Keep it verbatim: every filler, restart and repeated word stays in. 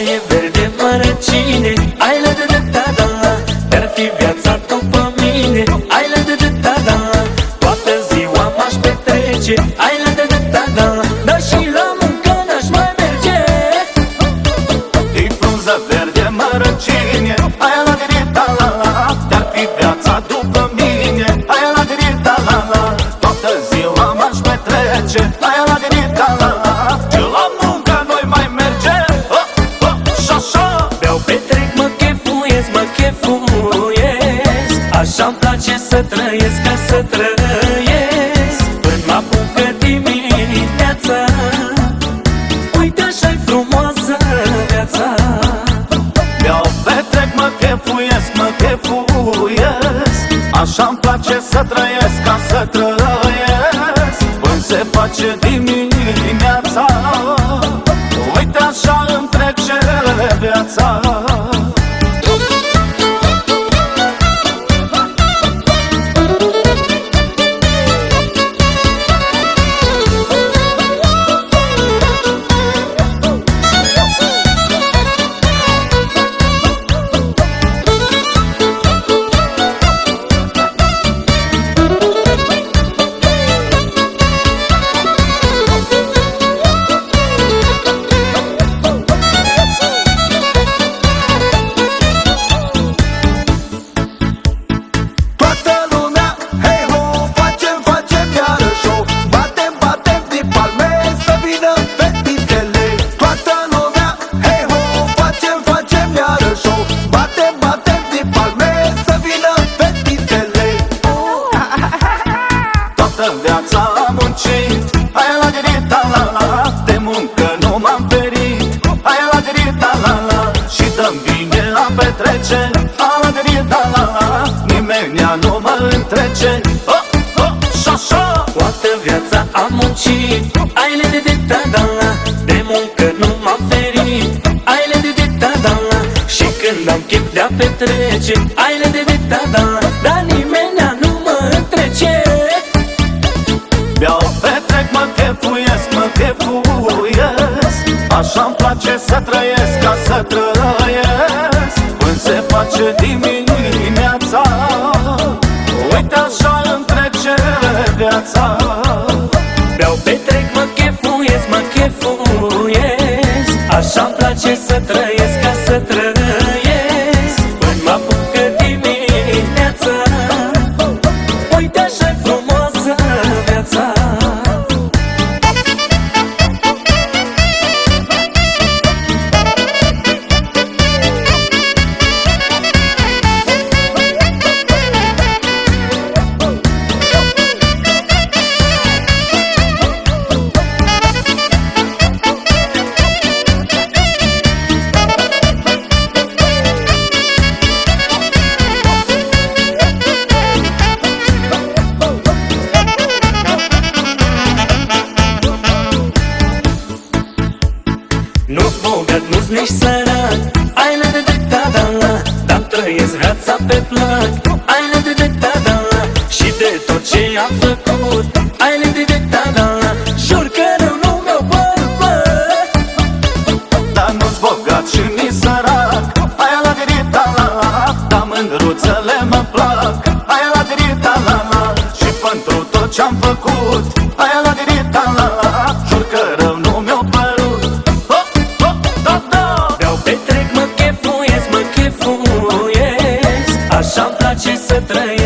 e verde mărăcine, ai la de de da da. Dar fi viața după mine, ai la de de da da. Toată ziua m-aș petrece, ai la de de da da. Dar și la muncă n-aș mai merge. E frunză verde mărăcine, ai la de de da la la. Dar fi viața după mine, ai la de de da la la. Toată ziua m-aș petrece, ai la de de da la la. Și la muncă noi mai mergem, oh, oh, și-așa. Beau, petrec, mă chefuiesc, mă chefuiesc. Așa-mi place să trăiesc, ca să trăiesc până mă apucă dimineața. Uite așa-i frumoasă viața. Beau, petrec, mă chefuiesc, mă chefuiesc. Așa-mi place să trăiesc, ca să trăiesc până se face dimineața. Uite așa îmi trece viața. Viața am muncit, aia la dirita la la. De muncă nu m-am ferit, aia la dirita la la. Și dăm bine la petrece, aia la dirita la la. Nimeni nu mă întrece, oh, oh, și-așa. Toată viața am muncit, ai le de de da da la. De muncă nu m-am ferit, ai le de de da da la. Și când am chef de-a petrece, ai le de de da da la. Dar nimeni nu mă întrece. Beau, petrec, mă chefuiesc, mă chefuiesc. Așa-mi place să trăiesc, ca să trăiesc până se face dimineața. Uite așa îmi trece viața. Beau, petrec, mă chefuiesc, mă chefuiesc. Așa-mi place să trăiesc, ca să trăiesc până mă apucă dimineața. Uite așa-i frumoasă viața. Nu-s bogat, nu-s nici sărac, ai la de de da da la. Dar trăiesc viața pe plac, ai la de de da da la. Și de tot ce am făcut, ai la de de da da la. Jur că rău nu mi-o părut, bă. Dar nu-s bogat și nici sărac, aia la dirita la la. Dar mândruțele mă plac, aia la dirita la la. Și pentru tot ce-am făcut, aia la dirita la la. Jur că rău nu mi-o părut, oh, oh, da, da. Beau, petrec, mă chefuiesc, mă chefuiesc. Așa-mi place să trăiesc,